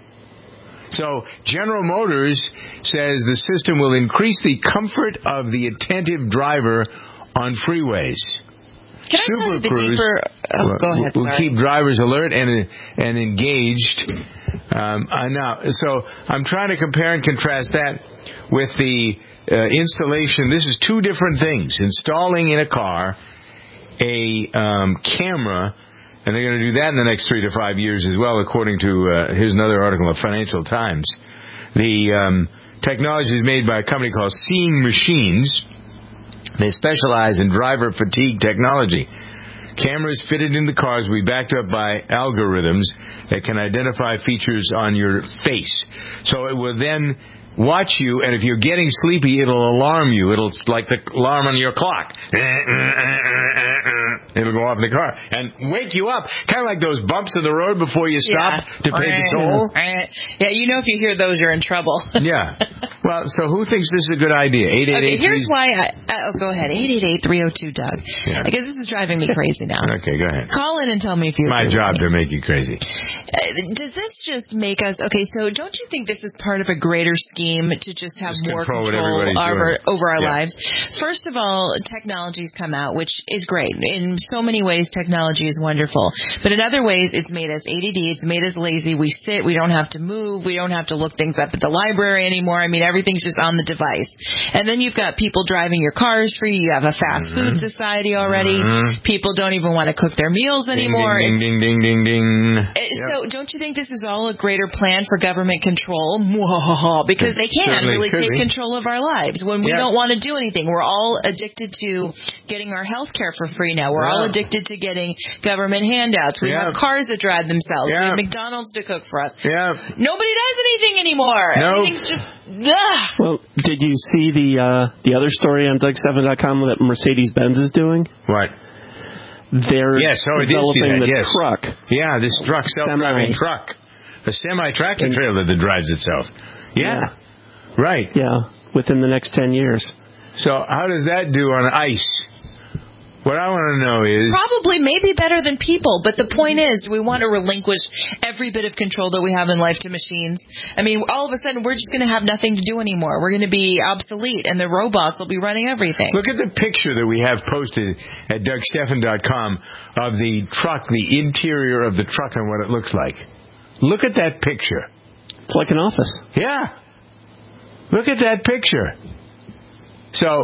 So General Motors says the system will increase the comfort of the attentive driver on freeways. Can I tell you the deeper... Oh, go ahead, We'll sorry. keep drivers alert and and engaged. Um, I know. So I'm trying to compare and contrast that with the uh, installation. This is two different things. Installing in a car a um, camera, and they're going to do that in the next three to five years as well, according to, uh, here's another article of Financial Times. The um, technology is made by a company called Seeing Machines. They specialize in driver fatigue technology. Cameras fitted in the cars will be backed up by algorithms that can identify features on your face. So it will then watch you, and if you're getting sleepy, it'll alarm you. It'll, like the alarm on your clock. It'll go off in the car and wake you up, kind of like those bumps in the road before you stop Yeah. to pay the toll. Yeah, you know if you hear those, you're in trouble. Yeah. Well, so who thinks this is a good idea? eight eight eight Okay, here's why I... Uh, oh, go ahead. eight eight eight, three oh two, Doug. Yeah. I guess this is driving me crazy now. Okay, go ahead. Call in and tell me if you My agree job with me. to make you crazy. Uh, does this just make us... Okay, so don't you think this is part of a greater scheme to just have Just more control what control everybody's over, doing. over our Yeah. lives? First of all, technology's come out, which is great. In so many ways, technology is wonderful. But in other ways, it's made us A D D. It's made us lazy. We sit. We don't have to move. We don't have to look things up at the library anymore. I mean, everything's just on the device. And then you've got people driving your cars for you. You have a fast food society already. Mhm. People don't even want to cook their meals anymore. Ding, ding, ding, ding, ding, ding. Uh, So don't you think this is all a greater plan for government control? Mwahaha, because they can Certainly really could take be. control of our lives when we Yeah. don't want to do anything. We're all addicted to getting our health care for free now. We're all Yeah. addicted to getting government handouts. We Yeah. have cars that drive themselves. We Yeah. have McDonald's to cook for us. Yeah. Nobody does anything anymore. Nope. Everything's just... Ugh. Well, did you see the uh, the other story on Doug seven dot com that Mercedes-Benz is doing? What? They're Yes, oh, I did see developing that, the yes. truck. Yeah, this truck, self-driving Semi. truck. A semi-tractor trailer that drives itself. Yeah. Right. Yeah, within the next ten years. So how does that do on ice? What I want to know is... Probably maybe better than people, but the point is, do we want to relinquish every bit of control that we have in life to machines? I mean, all of a sudden, we're just going to have nothing to do anymore. We're going to be obsolete, and the robots will be running everything. Look at the picture that we have posted at Doug Stephan dot com of the truck, the interior of the truck and what it looks like. Look at that picture. It's like an office. Yeah. Look at that picture. So,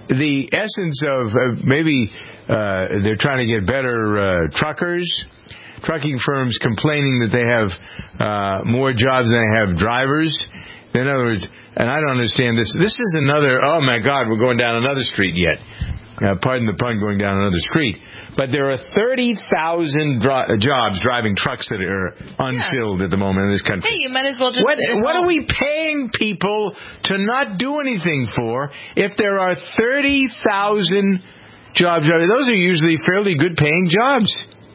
the essence of uh, maybe uh, they're trying to get better uh, truckers, trucking firms complaining that they have uh, more jobs than they have drivers. In other words, and I don't understand this. This is another, oh my God, we're going down another street yet. Uh, pardon the pun, going down another street. But there are thirty thousand dro- jobs driving trucks that are unfilled yeah. at the moment in this country. Hey, you might as well just... What, what are we paying people to not do anything for if there are thirty thousand jobs? Those are usually fairly good paying jobs.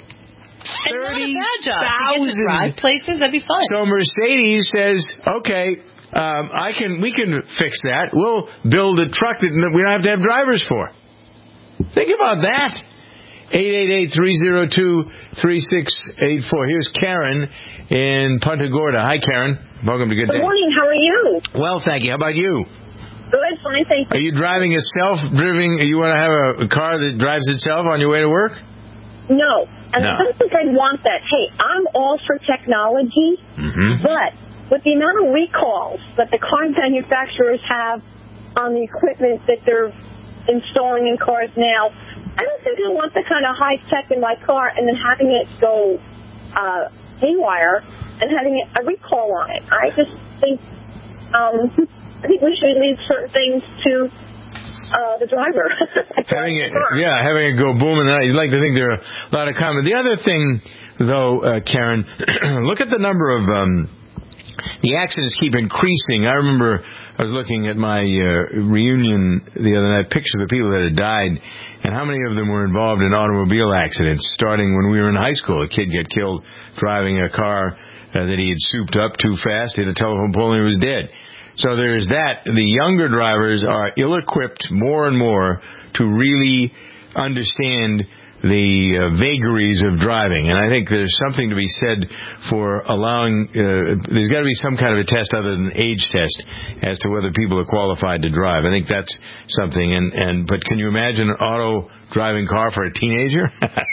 thirty thousand. To get to drive places, that'd be fun. So Mercedes says, okay, um, I can, we can fix that. We'll build a truck that we don't have to have drivers for. Think about that. eight eight eight, three oh two, three six eight four. Here's Karen in Punta Gorda. Hi, Karen. Welcome to Good Day. Good morning. How are you? Well, thank you. How about you? Good. Fine, thank you. Are you driving a self-driving, you want to have a, a car that drives itself on your way to work? No. And no. I don't think I'd want that. Hey, I'm all for technology, mm-hmm. but with the amount of recalls that the car manufacturers have on the equipment that they're installing in cars now, I don't think I want the kind of high tech in my car and then having it go uh, haywire and having a recall on it. I just think um, I think we should leave certain things to uh, the driver. having it, yeah, having it go boom, and you'd like to think there are a lot of comments. The other thing, though, uh, Karen, look at the number of um, the accidents keep increasing. I remember I was looking at my uh, reunion the other night, pictures of people that had died, and how many of them were involved in automobile accidents, starting when we were in high school. A kid got killed driving a car uh, that he had souped up too fast, hit a telephone pole, and he was dead. So there's that. The younger drivers are ill-equipped more and more to really understand the uh, vagaries of driving. And I think there's something to be said for allowing, uh, there's got to be some kind of a test other than age test as to whether people are qualified to drive. I think that's something. And, and but can you imagine an auto driving car for a teenager?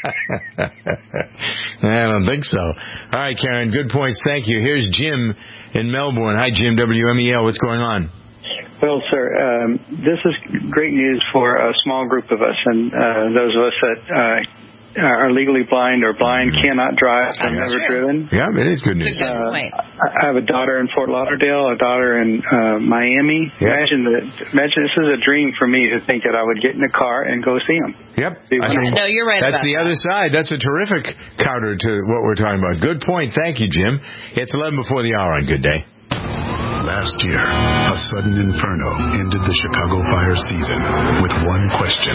I don't think so. All right, Karen, good points. Thank you. Here's Jim in Melbourne. Hi, Jim, W M E L. What's going on? Well, sir, um, this is great news for a small group of us, and uh, those of us that uh, are legally blind or blind, cannot drive, have never driven. Yeah, it is good news. Uh, I have a daughter in Fort Lauderdale, a daughter in uh, Miami. Yeah. Imagine that. Imagine this is a dream for me to think that I would get in a car and go see them. Yep. I mean, no, you're right. That's about the that. other side. That's a terrific counter to what we're talking about. Good point. Thank you, Jim. It's eleven before the hour on Good Day. Last year, a sudden inferno ended the Chicago fire season with one question: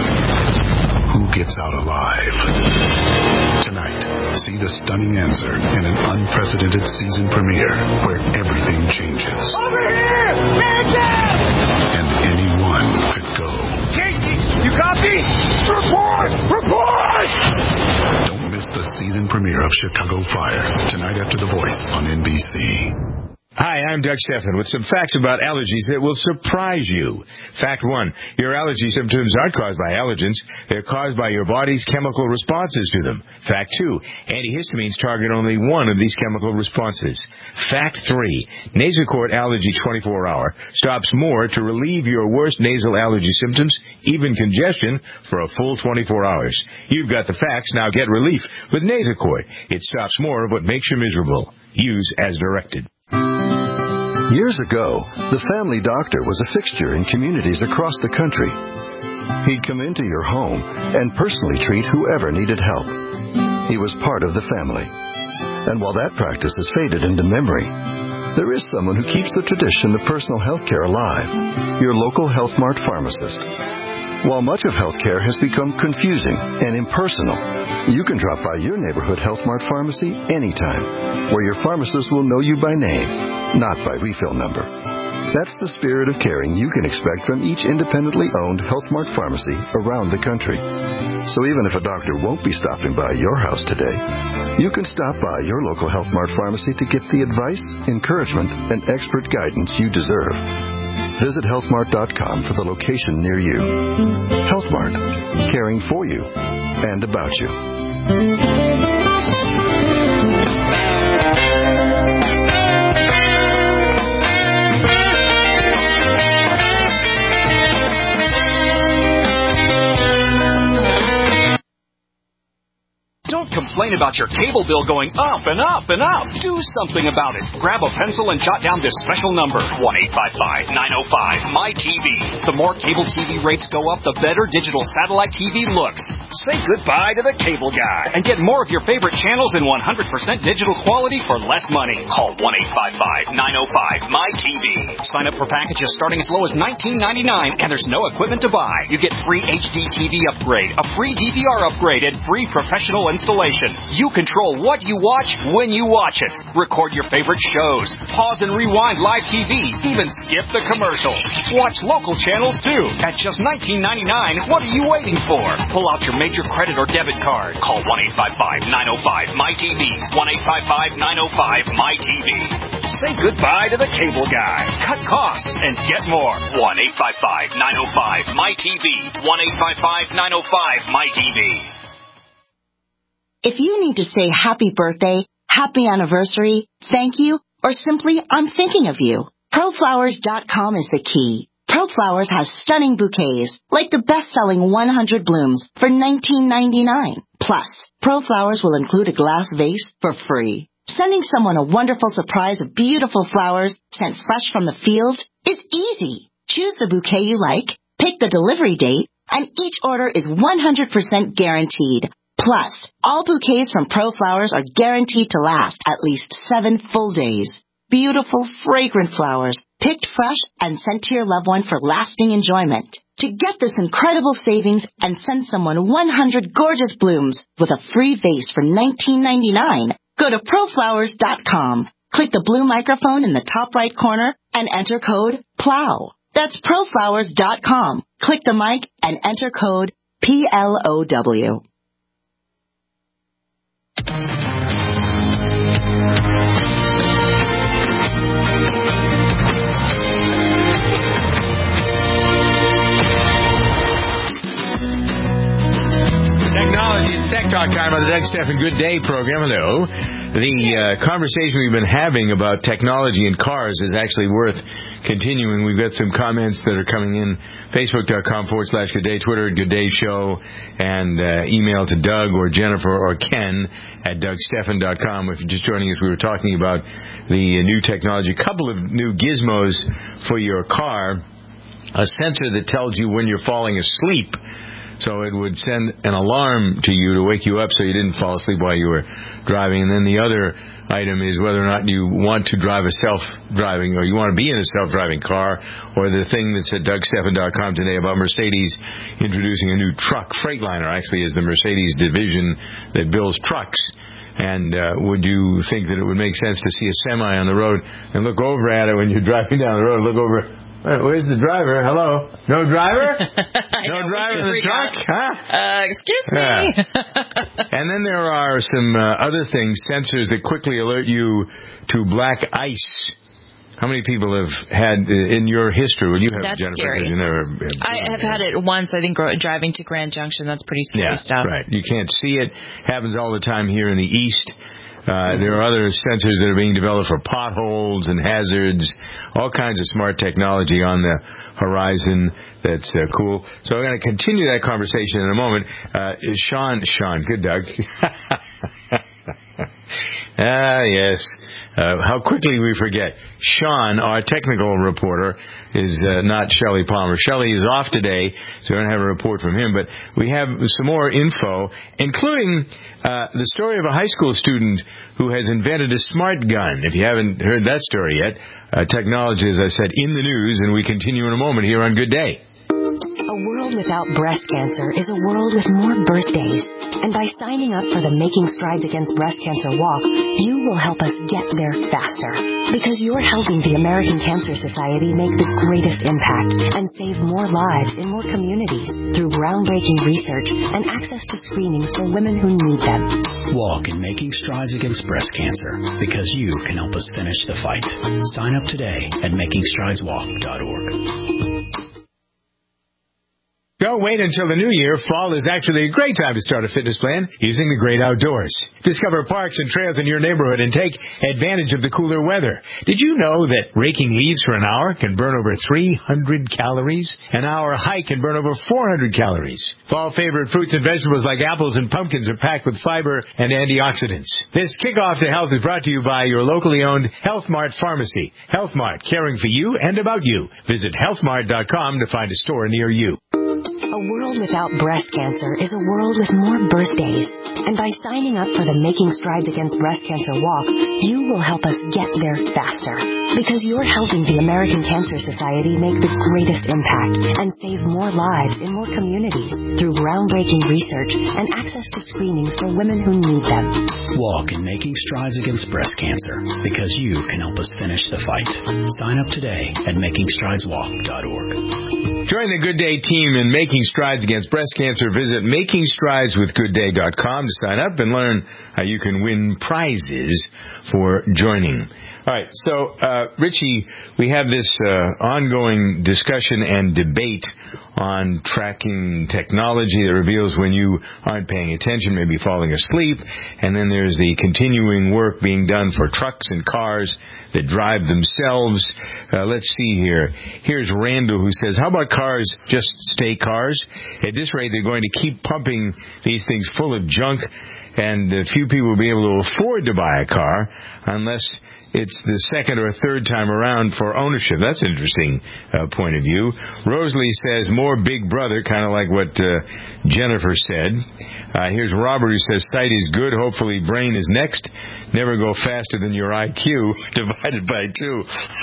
who gets out alive? Tonight, see the stunning answer in an unprecedented season premiere where everything changes. Over here! Mansion! And anyone could go. Casey, you copy? Report! Report! Don't miss the season premiere of Chicago Fire, tonight after The Voice on N B C. Hi, I'm Doug Stephan with some facts about allergies that will surprise you. Fact one, your allergy symptoms aren't caused by allergens. They're caused by your body's chemical responses to them. Fact two, antihistamines target only one of these chemical responses. Fact three, Nasacort Allergy twenty-four hour stops more to relieve your worst nasal allergy symptoms, even congestion, for a full twenty-four hours. You've got the facts, now get relief with Nasacort. It stops more of what makes you miserable. Use as directed. Years ago, the family doctor was a fixture in communities across the country. He'd come into your home and personally treat whoever needed help. He was part of the family. And while that practice has faded into memory, there is someone who keeps the tradition of personal health care alive, your local Health Mart pharmacist. While much of healthcare has become confusing and impersonal, you can drop by your neighborhood Health Mart pharmacy anytime, where your pharmacist will know you by name, not by refill number. That's the spirit of caring you can expect from each independently owned Health Mart pharmacy around the country. So even if a doctor won't be stopping by your house today, you can stop by your local Health Mart pharmacy to get the advice, encouragement, and expert guidance you deserve. Visit health mart dot com for the location near you. Health Mart, caring for you and about you. complain about your cable bill going up and up and up. Do something about it. Grab a pencil and jot down this special number, one eight five five, nine oh five, M Y T V. The more cable T V rates go up, the better digital satellite T V looks. Say goodbye to the cable guy and get more of your favorite channels in one hundred percent digital quality for less money. Call one eight five five, nine oh five, M Y T V. Sign up for packages starting as low as nineteen ninety-nine, and there's no equipment to buy. You get free H D T V upgrade, a free D V R upgrade, and free professional installation. You control what you watch when you watch it. Record your favorite shows. Pause and rewind live T V. Even skip the commercials. Watch local channels too. At just nineteen ninety-nine, what are you waiting for? Pull out your major credit or debit card. Call one eight five five, nine oh five, M Y T V. one eight five five, nine oh five, M Y T V. Say goodbye to the cable guy. Cut costs and get more. one eight five five, nine oh five, M Y T V. one eight five five, nine oh five, M Y T V. If you need to say happy birthday, happy anniversary, thank you, or simply I'm thinking of you, pro flowers dot com is the key. ProFlowers has stunning bouquets, like the best-selling one hundred blooms for nineteen ninety-nine. Plus, ProFlowers will include a glass vase for free. Sending someone a wonderful surprise of beautiful flowers sent fresh from the field is easy. Choose the bouquet you like, pick the delivery date, and each order is one hundred percent guaranteed. Plus, all bouquets from ProFlowers are guaranteed to last at least seven full days. Beautiful, fragrant flowers, picked fresh and sent to your loved one for lasting enjoyment. To get this incredible savings and send someone one hundred gorgeous blooms with a free vase for nineteen ninety-nine, go to pro flowers dot com. Click the blue microphone in the top right corner and enter code PLOW. That's pro flowers dot com. Click the mic and enter code P L O W. Technology, it's Tech Talk time on the Doug Stephan Good Day program. Hello. The uh, conversation we've been having about technology in cars is actually worth continuing. We've got some comments that are coming in. Facebook.com forward slash Good Day, Twitter at Good Day Show, and uh, email to Doug or Jennifer or Ken at Doug Stephan dot com. If you're just joining us, we were talking about the uh, new technology. A couple of new gizmos for your car. A sensor that tells you when you're falling asleep. So it would send an alarm to you to wake you up so you didn't fall asleep while you were driving. And then the other item is whether or not you want to drive a self-driving or you want to be in a self-driving car, or the thing that's at Doug Stephan dot com today about Mercedes introducing a new truck. Freightliner actually is the Mercedes division that builds trucks. And uh, would you think that it would make sense to see a semi on the road and look over at it when you're driving down the road, look over... Where's the driver? Hello? No driver? No driver in the truck? Huh? Uh, excuse me. Yeah. And then there are some uh, other things, sensors that quickly alert you to black ice. How many people have had uh, in your history? Well, you have, That's Jennifer. Scary. You never, I have had it once, I think, driving to Grand Junction. That's pretty scary yeah, stuff. Right. You can't see it. Happens all the time here in the East. Uh, there are other sensors that are being developed for potholes and hazards, all kinds of smart technology on the horizon that's uh, cool. So we're going to continue that conversation in a moment. Uh, Sean, Sean, good Doug. Ah, yes. Uh, how quickly we forget. Sean, our technical reporter, is uh, not Shelley Palmer. Shelley is off today, so we don't have a report from him. But we have some more info, including uh, the story of a high school student who has invented a smart gun. If you haven't heard that story yet, uh, technology, as I said, in the news, and we continue in a moment here on Good Day. A world without breast cancer is a world with more birthdays. And by signing up for the Making Strides Against Breast Cancer Walk, you will help us get there faster. Because you're helping the American Cancer Society make the greatest impact and save more lives in more communities through groundbreaking research and access to screenings for women who need them. Walk in Making Strides Against Breast Cancer, because you can help us finish the fight. Sign up today at making strides walk dot org. Don't wait until the new year. Fall is actually a great time to start a fitness plan using the great outdoors. Discover parks and trails in your neighborhood and take advantage of the cooler weather. Did you know that raking leaves for an hour can burn over three hundred calories? An hour hike can burn over four hundred calories. Fall favorite fruits and vegetables like apples and pumpkins are packed with fiber and antioxidants. This kickoff to health is brought to you by your locally owned Health Mart Pharmacy. Health Mart, caring for you and about you. Visit health mart dot com to find a store near you. A world without breast cancer is a world with more birthdays. And by signing up for the Making Strides Against Breast Cancer Walk, you will help us get there faster. Because you're helping the American Cancer Society make the greatest impact and save more lives in more communities through groundbreaking research and access to screenings for women who need them. Walk in Making Strides Against Breast Cancer because you can help us finish the fight. Sign up today at making strides walk dot org. Join the Good Day team in Making Strides Against Breast Cancer. Visit making strides with good day dot com to sign up and learn how you can win prizes for joining. All right, so, uh, Richie, we have this uh, ongoing discussion and debate on tracking technology that reveals when you aren't paying attention, maybe falling asleep, and then there's the continuing work being done for trucks and cars that drive themselves. Uh, let's see here. Here's Randall who says, how about cars just stay cars? At this rate, they're going to keep pumping these things full of junk, and uh, few people will be able to afford to buy a car unless it's the second or third time around for ownership. That's an interesting uh, point of view. Rosalie says more Big Brother, kind of like what uh, Jennifer said. Uh, here's Robert who says sight is good. Hopefully brain is next. Never go faster than your I Q divided by two.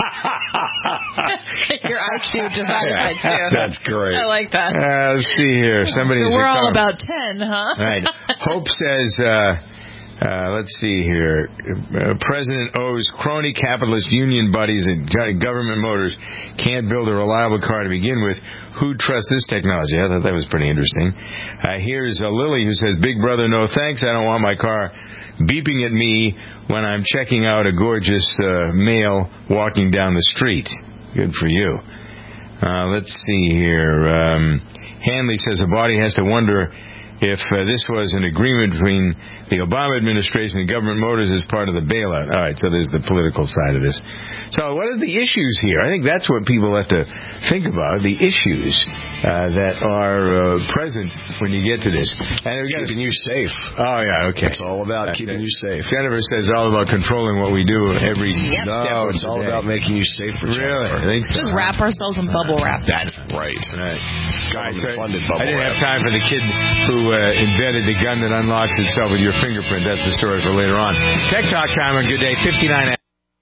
Your I Q divided by two. That's great. I like that. Uh, let's see here. Somebody. So we're all about ten, huh? Right. Hope says. Uh, Uh, let's see here. Uh, President owes crony capitalist union buddies at Government Motors can't build a reliable car to begin with. Who trusts this technology? I thought that was pretty interesting. Uh, here's uh, Lily who says, Big Brother, no thanks. I don't want my car beeping at me when I'm checking out a gorgeous uh, male walking down the street. Good for you. Uh, let's see here. Um, Hanley says, a body has to wonder if uh, this was an agreement between the Obama administration and Government Motors as part of the bailout. All right, so there's the political side of this. So what are the issues here? I think that's what people have to think about, the issues uh, that are uh, present when you get to this. And we got keeping you safe. Oh, yeah, okay. It's all about uh, keeping you safe. Jennifer says it's all about controlling what we do every yep. step No, of it's all day. about making you safer. Really? I think so. Just wrap ourselves in bubble wrap. That's right. Right. God, so funded bubble I didn't wrap. have time for the kid who uh, invented the gun that unlocks itself with your fingerprint. That's the story for later on. Tech Talk time on Good Day, fifty-nine.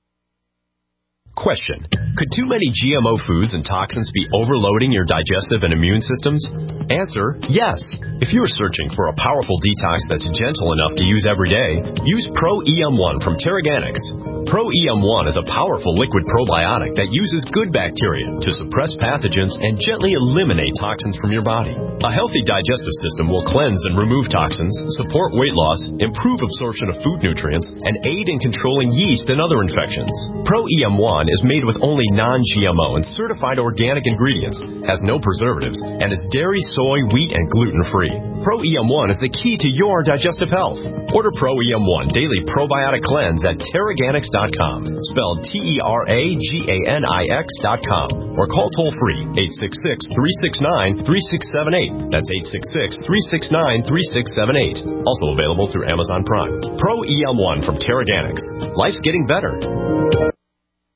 Question. Could too many G M O foods and toxins be overloading your digestive and immune systems? Answer, yes. If you're searching for a powerful detox that's gentle enough to use every day, use Pro E M one from Terraganics. Pro E M one is a powerful liquid probiotic that uses good bacteria to suppress pathogens and gently eliminate toxins from your body. A healthy digestive system will cleanse and remove toxins, support weight loss, improve absorption of food nutrients, and aid in controlling yeast and other infections. Pro E M one is made with only non-G M O and certified organic ingredients, has no preservatives, and is dairy, soy, wheat, and gluten-free. Pro E M one is the key to your digestive health. Order Pro E M one Daily Probiotic Cleanse at Terraganics dot com, spelled T E R A G A N I X dot com, or call toll-free eight six six, three six nine, three six seven eight. That's eight six six, three six nine, three six seven eight. Also available through Amazon Prime. Pro E M one from Terraganics. Life's getting better.